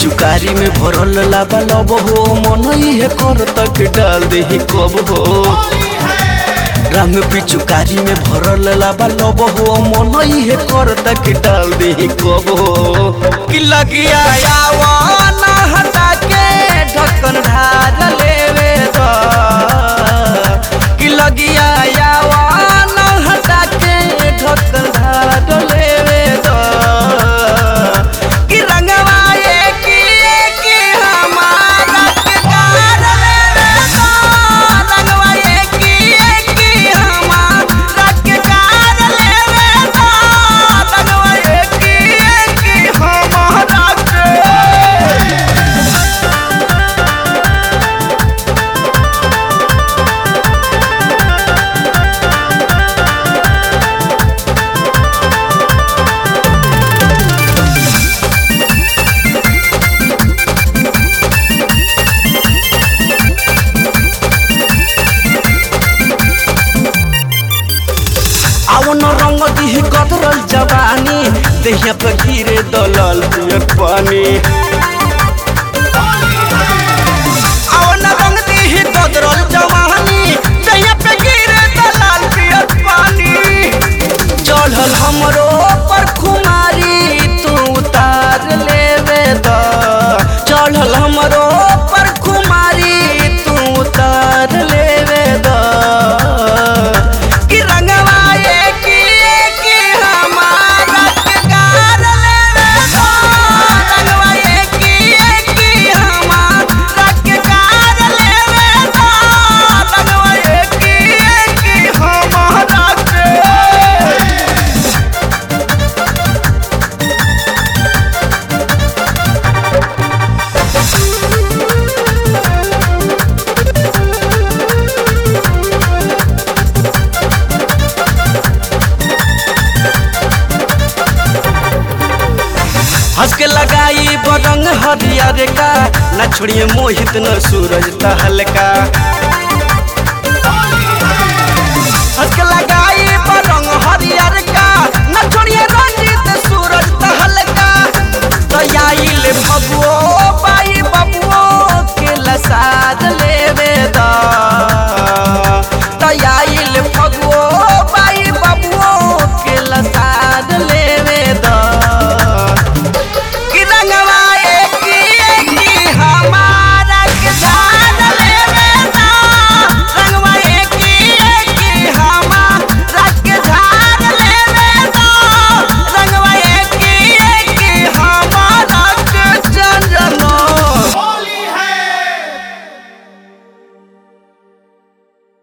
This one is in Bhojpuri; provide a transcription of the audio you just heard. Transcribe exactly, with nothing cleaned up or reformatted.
पिचुकारी में भरल लाबा लब हो मन है कर तक डाल दे कब हो। रंग पिचुकारी में भरल लाबा लब हो मन है कर तक डाल दे कब हो। कि लगिया यावाना हटा के ढक्कन ढार लेवे दा। कि लगिया यावाना हटा के ढक्कन ढार लेवे दा। अवन रंग दी कतरल जवानी देहिया पे गिरे दलाल पियर पानी। अवन रंग दी कतरल जवानी देहिया पे गिरे दलाल पियर पानी। चढ़ल हमरो पर खुमारी तू उतार लेवे दा। चढ़ल हमरो पर खुमारी तू उतार लेवे दा। हंस के लगाई बरंग हरियर का न छोड़िए मोहित न सूरज तहलका।